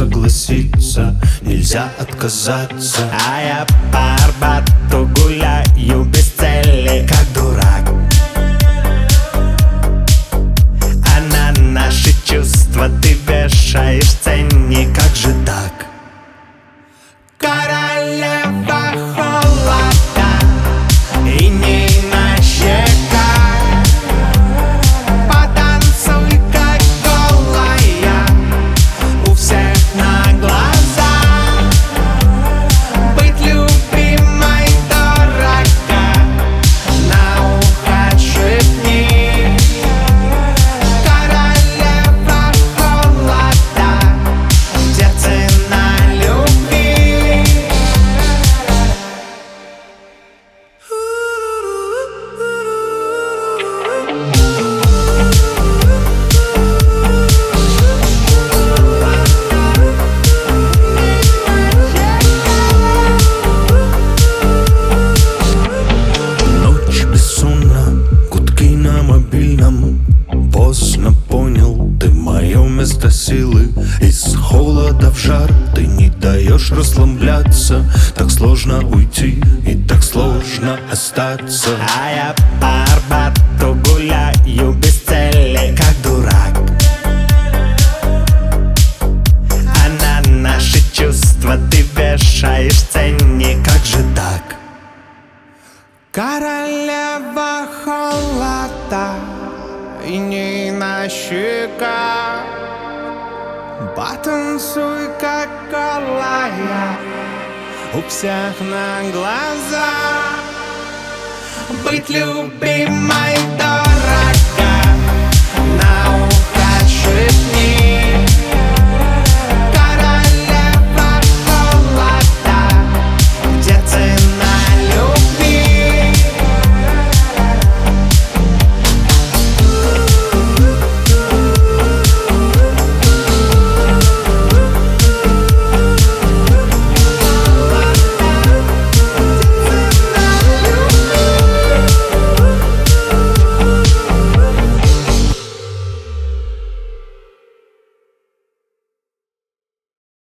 согласиться, нельзя отказаться. А я по Арбату гуляю без цели, как дурак. А на наши чувства ты вешаешь ценник. Как же так? Королева холода и не на щеках. Потанцуй, как голая, у всех на глазах. Быть любимой дорого, на ухо шепни. Королева холода, где цена любви? Ночь бессонна, гудки на мобильном. Поздно понял, ты мое место силы. Из холода в жар ты не даешь расслабляться. Так сложно уйти и так сложно остаться. А я по Арбату гуляю без цели, как дурак. а на наши чувства ты вешаешь ценник. Как же так? Королева холода и не на щеках. Потанцуй, как голая, у всех на глазах. Быть любимой дорогой,